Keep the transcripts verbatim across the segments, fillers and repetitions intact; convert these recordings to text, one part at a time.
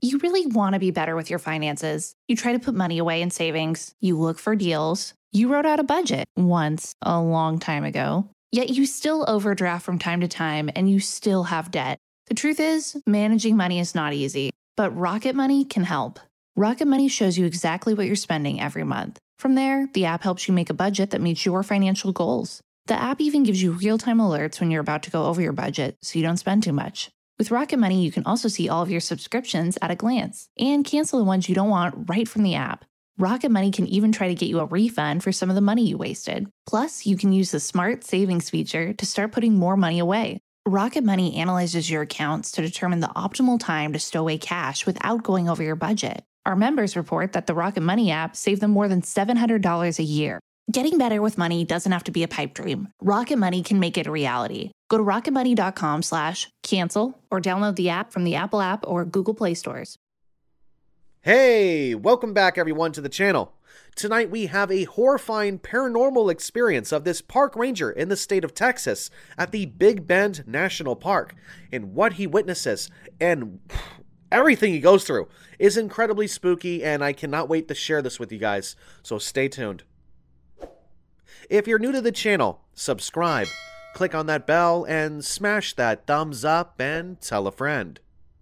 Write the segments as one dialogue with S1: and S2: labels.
S1: You really want to be better with your finances. You try to put money away in savings. You look for deals. You wrote out a budget once a long time ago. Yet you still overdraft from time to time and you still have debt. The truth is, managing money is not easy, but Rocket Money can help. Rocket Money shows you exactly what you're spending every month. From there, the app helps you make a budget that meets your financial goals. The app even gives you real-time alerts when you're about to go over your budget so you don't spend too much. With Rocket Money, you can also see all of your subscriptions at a glance and cancel the ones you don't want right from the app. Rocket Money can even try to get you a refund for some of the money you wasted. Plus, you can use the Smart Savings feature to start putting more money away. Rocket Money analyzes your accounts to determine the optimal time to stow away cash without going over your budget. Our members report that the Rocket Money app saved them more than seven hundred dollars a year. Getting better with money doesn't have to be a pipe dream. Rocket Money can make it a reality. Go to rocketmoney.com slash cancel or download the app from the Apple app or Google Play stores.
S2: Hey, welcome back everyone to the channel. Tonight we have a horrifying paranormal experience of this park ranger in the state of Texas at the Big Bend National Park, and what he witnesses and everything he goes through is incredibly spooky, and I cannot wait to share this with you guys, so stay tuned. If you're new to the channel, subscribe, click on that bell, and smash that thumbs up and tell a friend.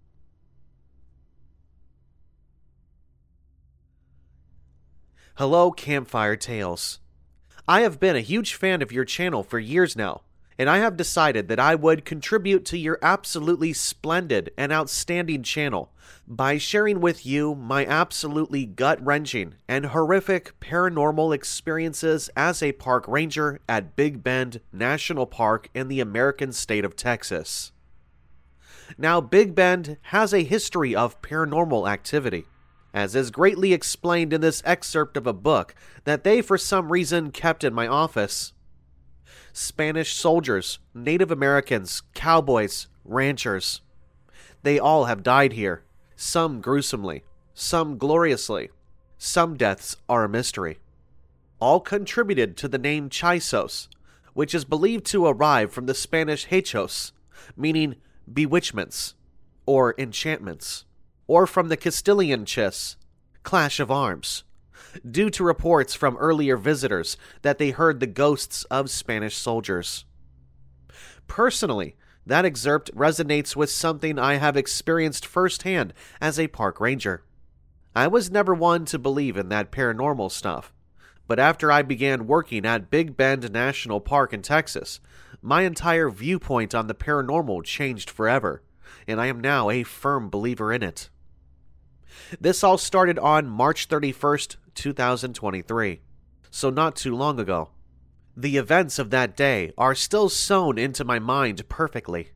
S2: Hello, Campfire Tales. I have been a huge fan of your channel for years now, and I have decided that I would contribute to your absolutely splendid and outstanding channel by sharing with you my absolutely gut-wrenching and horrific paranormal experiences as a park ranger at Big Bend National Park in the American state of Texas. Now, Big Bend has a history of paranormal activity, as is greatly explained in this excerpt of a book that they for some reason kept in my office. Spanish soldiers, Native Americans, cowboys, ranchers. They all have died here, some gruesomely, some gloriously. Some deaths are a mystery. All contributed to the name Chisos, which is believed to arrive from the Spanish hechos, meaning bewitchments or enchantments, or from the Castilian chis, clash of arms, due to reports from earlier visitors that they heard the ghosts of Spanish soldiers. Personally, that excerpt resonates with something I have experienced firsthand as a park ranger. I was never one to believe in that paranormal stuff, but after I began working at Big Bend National Park in Texas, my entire viewpoint on the paranormal changed forever, and I am now a firm believer in it. This all started on March thirty-first, two thousand twenty-three, so not too long ago. The events of that day are still sewn into my mind perfectly.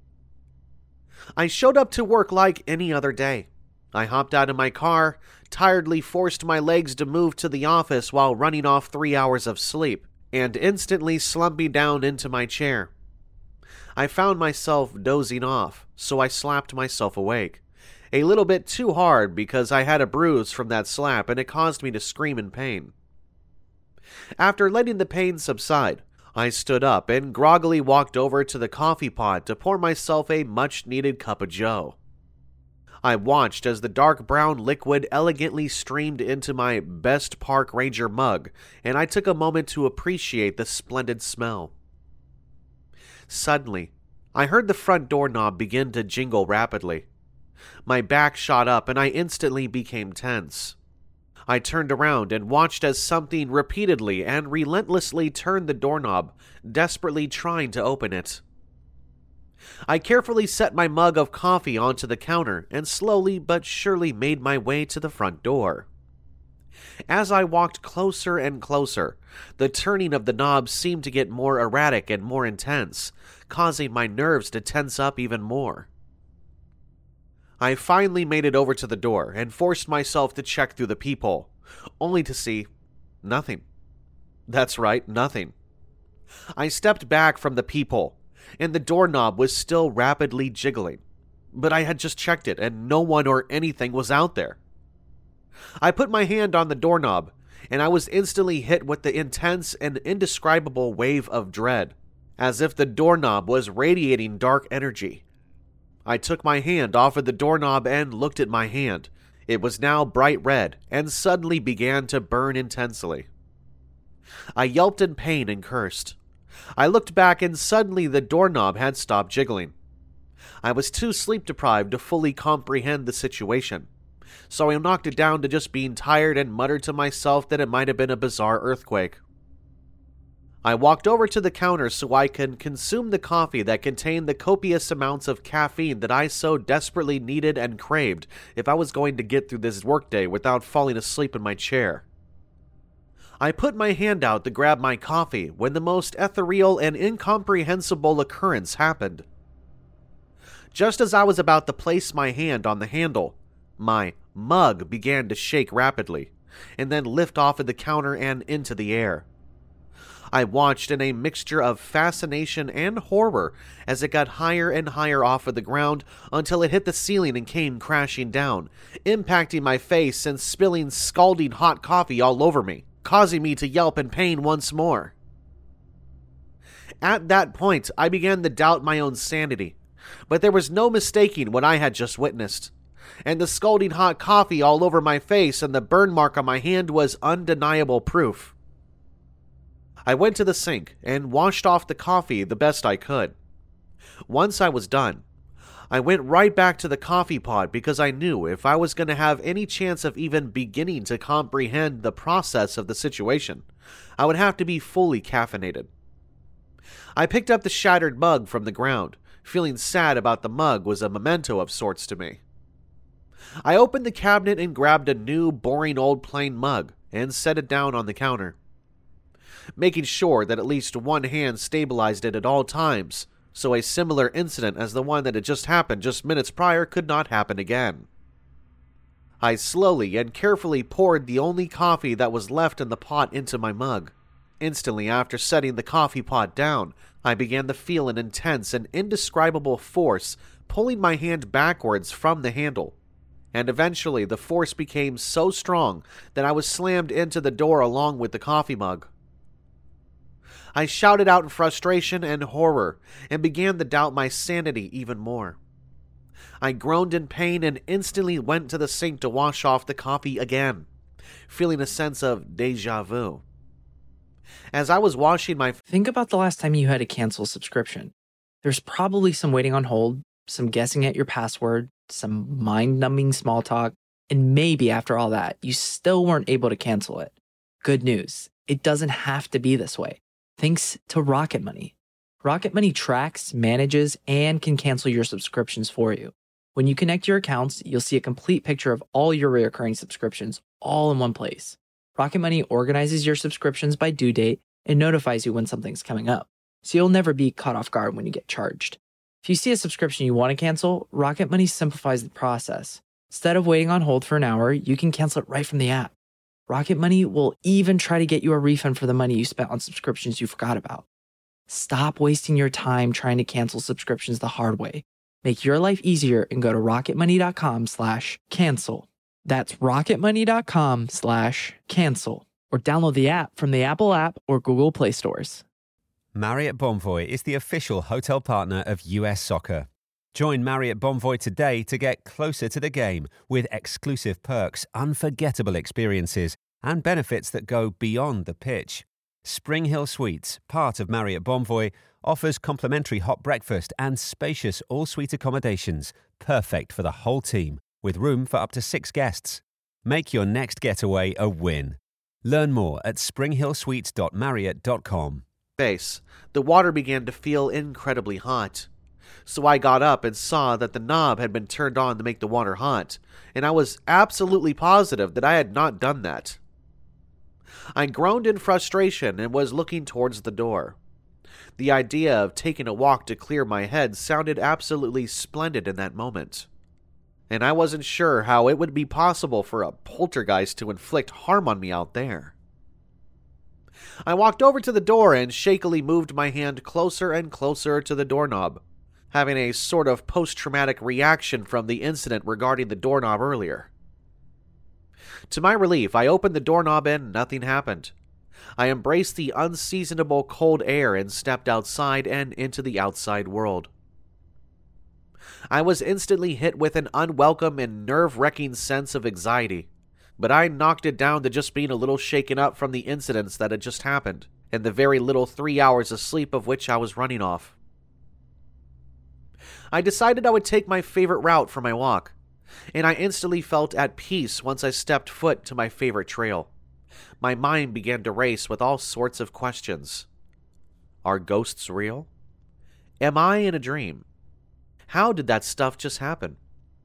S2: I showed up to work like any other day. I hopped out of my car, tiredly forced my legs to move to the office while running off three hours of sleep, and instantly slumping down into my chair. I found myself dozing off, so I slapped myself awake. A little bit too hard because I had a bruise from that slap and it caused me to scream in pain. After letting the pain subside, I stood up and groggily walked over to the coffee pot to pour myself a much-needed cup of joe. I watched as the dark brown liquid elegantly streamed into my Best Park Ranger mug, and I took a moment to appreciate the splendid smell. Suddenly, I heard the front doorknob begin to jingle rapidly. My back shot up and I instantly became tense. I turned around and watched as something repeatedly and relentlessly turned the doorknob, desperately trying to open it. I carefully set my mug of coffee onto the counter and slowly but surely made my way to the front door. As I walked closer and closer, the turning of the knob seemed to get more erratic and more intense, causing my nerves to tense up even more. I finally made it over to the door and forced myself to check through the peephole, only to see nothing. That's right, nothing. I stepped back from the peephole, and the doorknob was still rapidly jiggling, but I had just checked it and no one or anything was out there. I put my hand on the doorknob, and I was instantly hit with the intense and indescribable wave of dread, as if the doorknob was radiating dark energy. I took my hand off of the doorknob and looked at my hand, It was now bright red and suddenly began to burn intensely. I yelped in pain and cursed. I looked back and suddenly the doorknob had stopped jiggling. I was too sleep deprived to fully comprehend the situation, so I knocked it down to just being tired and muttered to myself that it might have been a bizarre earthquake. I walked over to the counter so I could consume the coffee that contained the copious amounts of caffeine that I so desperately needed and craved if I was going to get through this workday without falling asleep in my chair. I put my hand out to grab my coffee when the most ethereal and incomprehensible occurrence happened. Just as I was about to place my hand on the handle, my mug began to shake rapidly, and then lift off of the counter and into the air. I watched in a mixture of fascination and horror as it got higher and higher off of the ground until it hit the ceiling and came crashing down, impacting my face and spilling scalding hot coffee all over me, causing me to yelp in pain once more. At that point, I began to doubt my own sanity, but there was no mistaking what I had just witnessed, and the scalding hot coffee all over my face and the burn mark on my hand was undeniable proof. I went to the sink and washed off the coffee the best I could. Once I was done, I went right back to the coffee pot because I knew if I was going to have any chance of even beginning to comprehend the process of the situation, I would have to be fully caffeinated. I picked up the shattered mug from the ground, feeling sad about the mug was a memento of sorts to me. I opened the cabinet and grabbed a new, boring old plain mug and set it down on the counter, making sure that at least one hand stabilized it at all times, so a similar incident as the one that had just happened just minutes prior could not happen again. I slowly and carefully poured the only coffee that was left in the pot into my mug. Instantly after setting the coffee pot down, I began to feel an intense and indescribable force pulling my hand backwards from the handle, and eventually the force became so strong that I was slammed into the door along with the coffee mug. I shouted out in frustration and horror and began to doubt my sanity even more. I groaned in pain and instantly went to the sink to wash off the coffee again, feeling a sense of déjà vu. As I was washing my...
S3: Think about the last time you had to cancel a subscription. There's probably some waiting on hold, some guessing at your password, some mind-numbing small talk, and maybe after all that, you still weren't able to cancel it. Good news, it doesn't have to be this way. Thanks to Rocket Money. Rocket Money tracks, manages, and can cancel your subscriptions for you. When you connect your accounts, you'll see a complete picture of all your recurring subscriptions all in one place. Rocket Money organizes your subscriptions by due date and notifies you when something's coming up, so you'll never be caught off guard when you get charged. If you see a subscription you want to cancel, Rocket Money simplifies the process. Instead of waiting on hold for an hour, you can cancel it right from the app. Rocket Money will even try to get you a refund for the money you spent on subscriptions you forgot about. Stop wasting your time trying to cancel subscriptions the hard way. Make your life easier and go to rocketmoney.com slash cancel. That's rocketmoney.com slash cancel. Or download the app from the Apple app or Google Play stores.
S4: Marriott Bonvoy is the official hotel partner of U S Soccer. Join Marriott Bonvoy today to get closer to the game with exclusive perks, unforgettable experiences, and benefits that go beyond the pitch. Spring Hill Suites, part of Marriott Bonvoy, offers complimentary hot breakfast and spacious all-suite accommodations, perfect for the whole team, with room for up to six guests. Make your next getaway a win. Learn more at spring hill suites dot marriott dot com.
S2: Face, the water began to feel incredibly hot. So I got up and saw that the knob had been turned on to make the water hot, and I was absolutely positive that I had not done that. I groaned in frustration and was looking towards the door. The idea of taking a walk to clear my head sounded absolutely splendid in that moment, and I wasn't sure how it would be possible for a poltergeist to inflict harm on me out there. I walked over to the door and shakily moved my hand closer and closer to the doorknob, having a sort of post-traumatic reaction from the incident regarding the doorknob earlier. To my relief, I opened the doorknob and nothing happened. I embraced the unseasonable cold air and stepped outside and into the outside world. I was instantly hit with an unwelcome and nerve-wracking sense of anxiety, but I knocked it down to just being a little shaken up from the incidents that had just happened, and the very little three hours of sleep of which I was running off. I decided I would take my favorite route for my walk, and I instantly felt at peace once I stepped foot to my favorite trail. My mind began to race with all sorts of questions. Are ghosts real? Am I in a dream? How did that stuff just happen?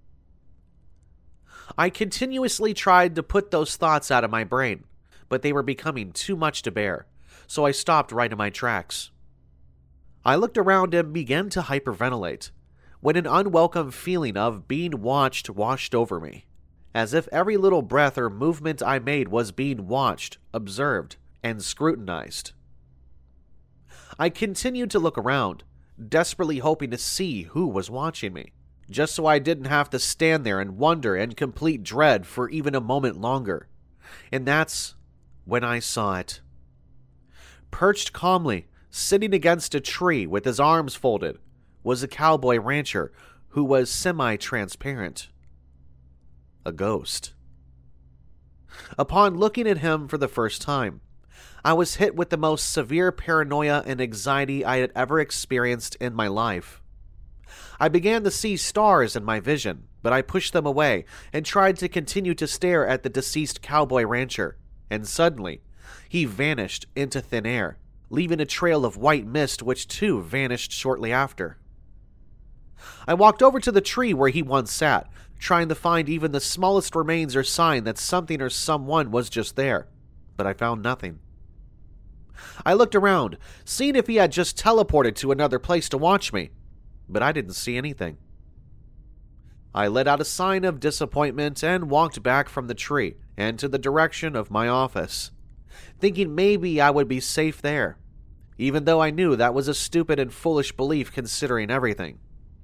S2: I continuously tried to put those thoughts out of my brain, but they were becoming too much to bear, so I stopped right in my tracks. I looked around and began to hyperventilate, when an unwelcome feeling of being watched washed over me, as if every little breath or movement I made was being watched, observed, and scrutinized. I continued to look around, desperately hoping to see who was watching me, just so I didn't have to stand there and wonder in complete dread for even a moment longer. And that's when I saw it. Perched calmly, sitting against a tree with his arms folded, was a cowboy rancher who was semi-transparent. A ghost. Upon looking at him for the first time, I was hit with the most severe paranoia and anxiety I had ever experienced in my life. I began to see stars in my vision, but I pushed them away and tried to continue to stare at the deceased cowboy rancher, and suddenly, he vanished into thin air, leaving a trail of white mist which too vanished shortly after. I walked over to the tree where he once sat, trying to find even the smallest remains or sign that something or someone was just there, but I found nothing. I looked around, seeing if he had just teleported to another place to watch me, but I didn't see anything. I let out a sign of disappointment and walked back from the tree and to the direction of my office, thinking maybe I would be safe there, even though I knew that was a stupid and foolish belief considering everything.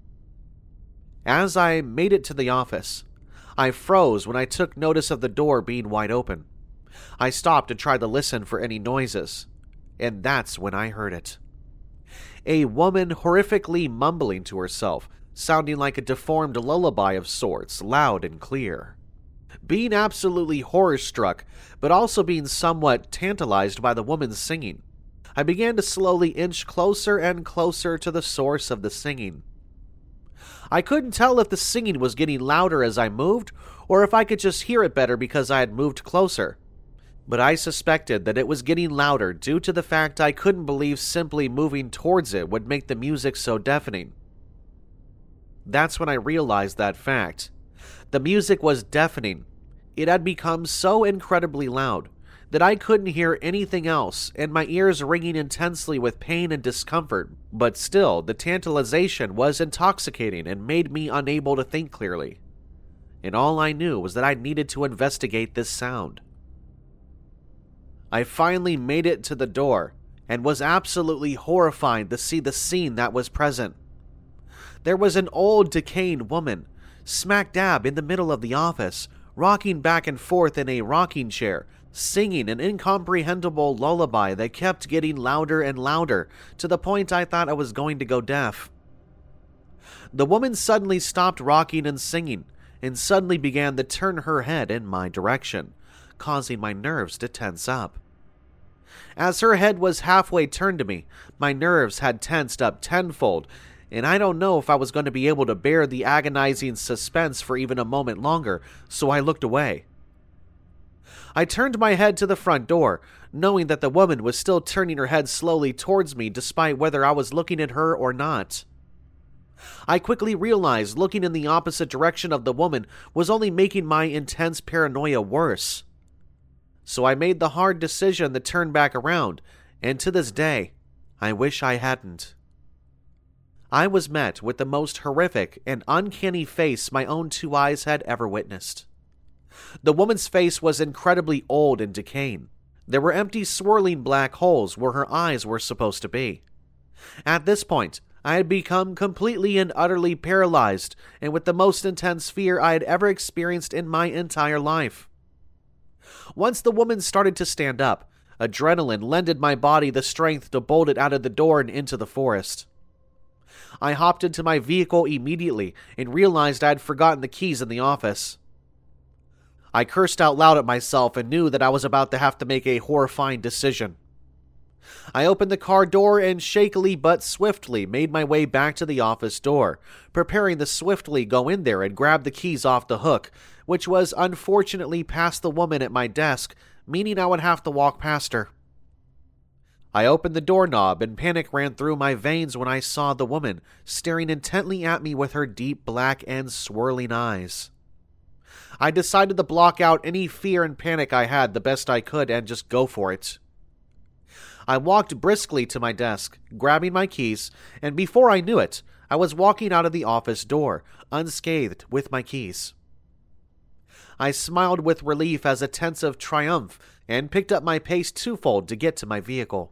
S2: As I made it to the office, I froze when I took notice of the door being wide open. I stopped and tried to listen for any noises, and that's when I heard it. A woman horrifically mumbling to herself, sounding like a deformed lullaby of sorts, loud and clear. Being absolutely horror-struck, but also being somewhat tantalized by the woman's singing, I began to slowly inch closer and closer to the source of the singing. I couldn't tell if the singing was getting louder as I moved, or if I could just hear it better because I had moved closer. But I suspected that it was getting louder due to the fact I couldn't believe simply moving towards it would make the music so deafening. That's when I realized that fact. The music was deafening. It had become so incredibly loud that I couldn't hear anything else, and my ears ringing intensely with pain and discomfort, but still, the tantalization was intoxicating and made me unable to think clearly. And all I knew was that I needed to investigate this sound. I finally made it to the door, and was absolutely horrified to see the scene that was present. There was an old, decaying woman, smack dab in the middle of the office, rocking back and forth in a rocking chair, singing an incomprehensible lullaby that kept getting louder and louder, to the point I thought I was going to go deaf. The woman suddenly stopped rocking and singing, and suddenly began to turn her head in my direction, causing my nerves to tense up. As her head was halfway turned to me, my nerves had tensed up tenfold, and I don't know if I was going to be able to bear the agonizing suspense for even a moment longer, so I looked away. I turned my head to the front door, knowing that the woman was still turning her head slowly towards me despite whether I was looking at her or not. I quickly realized looking in the opposite direction of the woman was only making my intense paranoia worse. So I made the hard decision to turn back around, and to this day, I wish I hadn't. I was met with the most horrific and uncanny face my own two eyes had ever witnessed. The woman's face was incredibly old and decaying. There were empty, swirling black holes where her eyes were supposed to be. At this point, I had become completely and utterly paralyzed and with the most intense fear I had ever experienced in my entire life. Once the woman started to stand up, adrenaline lended my body the strength to bolt it out of the door and into the forest. I hopped into my vehicle immediately and realized I had forgotten the keys in the office. I cursed out loud at myself and knew that I was about to have to make a horrifying decision. I opened the car door and shakily but swiftly made my way back to the office door, preparing to swiftly go in there and grab the keys off the hook, which was unfortunately past the woman at my desk, meaning I would have to walk past her. I opened the doorknob and panic ran through my veins when I saw the woman staring intently at me with her deep black and swirling eyes. I decided to block out any fear and panic I had the best I could and just go for it. I walked briskly to my desk, grabbing my keys, and before I knew it, I was walking out of the office door, unscathed with my keys. I smiled with relief as a tense of triumph and picked up my pace twofold to get to my vehicle.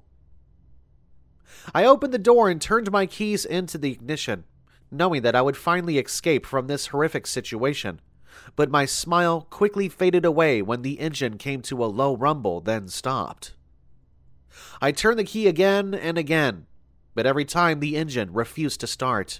S2: I opened the door and turned my keys into the ignition, knowing that I would finally escape from this horrific situation, but my smile quickly faded away when the engine came to a low rumble, then stopped. I turned the key again and again, but every time the engine refused to start.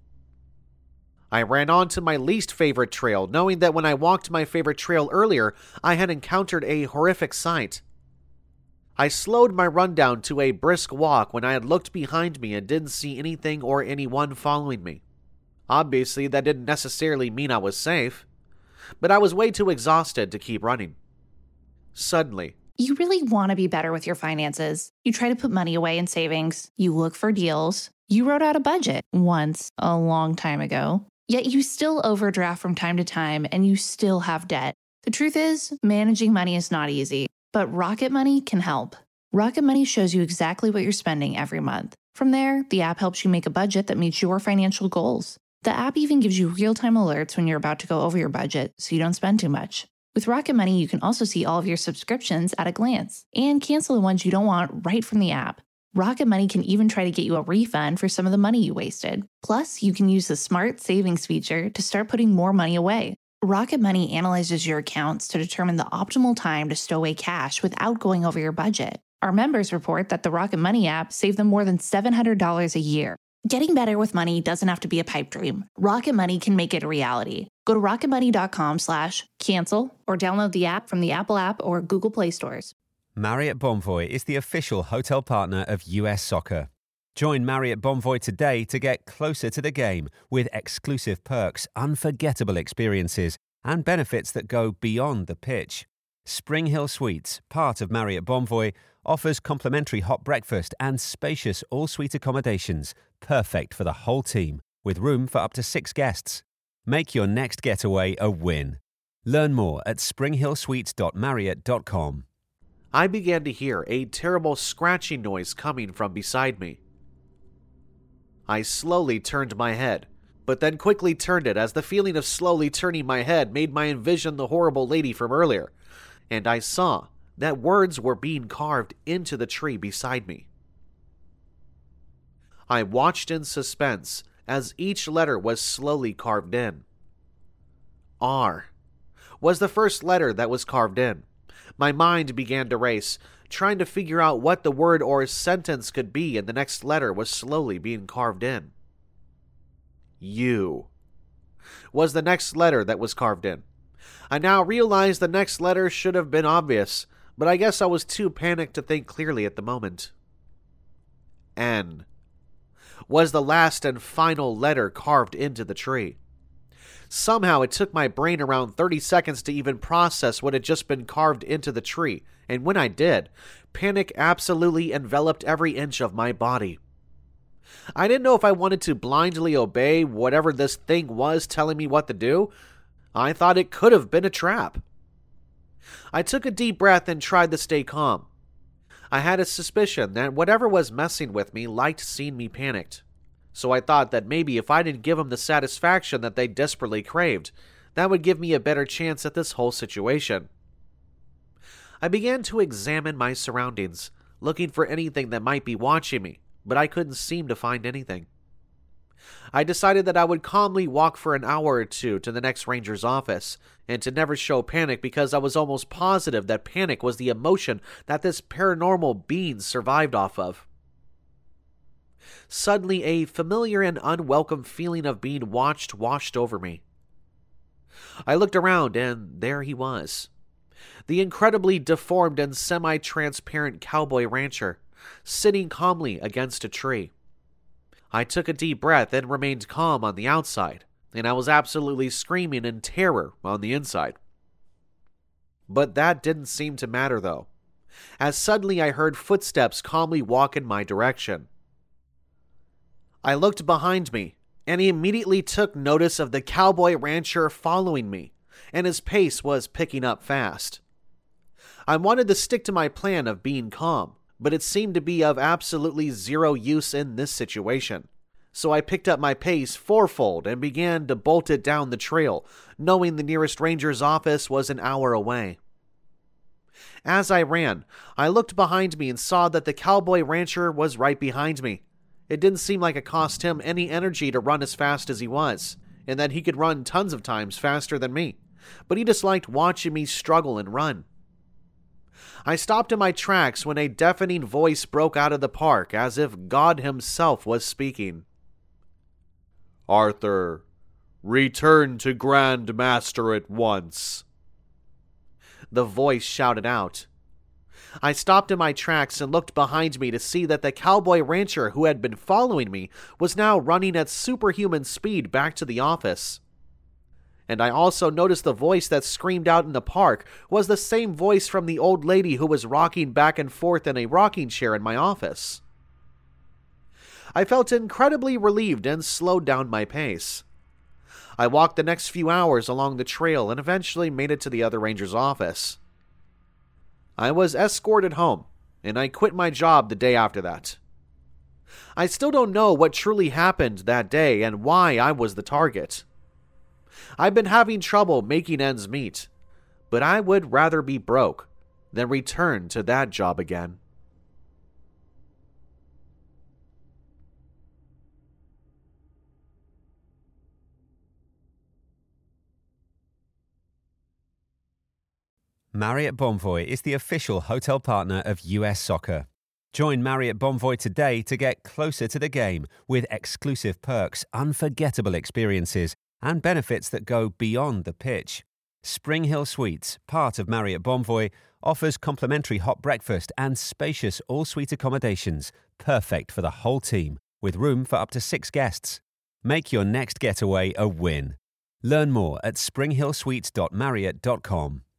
S2: I ran on to my least favorite trail, knowing that when I walked my favorite trail earlier, I had encountered a horrific sight. I slowed my run down to a brisk walk when I had looked behind me and didn't see anything or anyone following me. Obviously, that didn't necessarily mean I was safe, but I was way too exhausted to keep running. Suddenly,
S1: You really want to be better with your finances. You try to put money away in savings. You look for deals. You wrote out a budget once a long time ago. Yet you still overdraft from time to time and you still have debt. The truth is, managing money is not easy, but Rocket Money can help. Rocket Money shows you exactly what you're spending every month. From there, the app helps you make a budget that meets your financial goals. The app even gives you real-time alerts when you're about to go over your budget so you don't spend too much. With Rocket Money, you can also see all of your subscriptions at a glance and cancel the ones you don't want right from the app. Rocket Money can even try to get you a refund for some of the money you wasted. Plus, you can use the Smart Savings feature to start putting more money away. Rocket Money analyzes your accounts to determine the optimal time to stow away cash without going over your budget. Our members report that the Rocket Money app saved them more than seven hundred dollars a year. Getting better with money doesn't have to be a pipe dream. Rocket Money can make it a reality. Go to rocketmoney.com slash cancel or download the app from the Apple app or Google Play stores.
S4: Marriott Bonvoy is the official hotel partner of U S Soccer. Join Marriott Bonvoy today to get closer to the game with exclusive perks, unforgettable experiences, and benefits that go beyond the pitch. Spring Hill Suites, part of Marriott Bonvoy, offers complimentary hot breakfast and spacious all-suite accommodations, perfect for the whole team, with room for up to six guests. Make your next getaway a win. Learn more at spring hill suites dot marriott dot com.
S2: I began to hear a terrible scratching noise coming from beside me. I slowly turned my head, but then quickly turned it as the feeling of slowly turning my head made me envision the horrible lady from earlier, and I saw that words were being carved into the tree beside me. I watched in suspense as each letter was slowly carved in. R was the first letter that was carved in. My mind began to race, trying to figure out what the word or sentence could be, and the next letter was slowly being carved in. U was the next letter that was carved in. I now realized the next letter should have been obvious, but I guess I was too panicked to think clearly at the moment. N was the last and final letter carved into the tree. Somehow it took my brain around thirty seconds to even process what had just been carved into the tree, and when I did, panic absolutely enveloped every inch of my body. I didn't know if I wanted to blindly obey whatever this thing was telling me what to do. I thought it could have been a trap. I took a deep breath and tried to stay calm. I had a suspicion that whatever was messing with me liked seeing me panicked. So I thought that maybe if I didn't give them the satisfaction that they desperately craved, that would give me a better chance at this whole situation. I began to examine my surroundings, looking for anything that might be watching me, but I couldn't seem to find anything. I decided that I would calmly walk for an hour or two to the next ranger's office, and to never show panic because I was almost positive that panic was the emotion that this paranormal being survived off of. Suddenly, a familiar and unwelcome feeling of being watched washed over me. I looked around, and there he was. The incredibly deformed and semi-transparent cowboy rancher, sitting calmly against a tree. I took a deep breath and remained calm on the outside, and I was absolutely screaming in terror on the inside. But that didn't seem to matter, though, as suddenly I heard footsteps calmly walk in my direction. I looked behind me, and he immediately took notice of the cowboy rancher following me, and his pace was picking up fast. I wanted to stick to my plan of being calm, but it seemed to be of absolutely zero use in this situation. So I picked up my pace fourfold and began to bolt it down the trail, knowing the nearest ranger's office was an hour away. As I ran, I looked behind me and saw that the cowboy rancher was right behind me. It didn't seem like it cost him any energy to run as fast as he was, and that he could run tons of times faster than me, but he just liked watching me struggle and run. I stopped in my tracks when a deafening voice broke out of the park as if God himself was speaking. "Arthur, return to Grand Master at once," the voice shouted out. I stopped in my tracks and looked behind me to see that the cowboy rancher who had been following me was now running at superhuman speed back to the office. And I also noticed the voice that screamed out in the park was the same voice from the old lady who was rocking back and forth in a rocking chair in my office. I felt incredibly relieved and slowed down my pace. I walked the next few hours along the trail and eventually made it to the other ranger's office. I was escorted home, and I quit my job the day after that. I still don't know what truly happened that day and why I was the target. I've been having trouble making ends meet, but I would rather be broke than return to that job again.
S4: Marriott Bonvoy is the official hotel partner of U S Soccer. Join Marriott Bonvoy today to get closer to the game with exclusive perks, unforgettable experiences, and benefits that go beyond the pitch. Spring Hill Suites, part of Marriott Bonvoy, offers complimentary hot breakfast and spacious all-suite accommodations, perfect for the whole team, with room for up to six guests. Make your next getaway a win. Learn more at spring hill suites dot marriott dot com.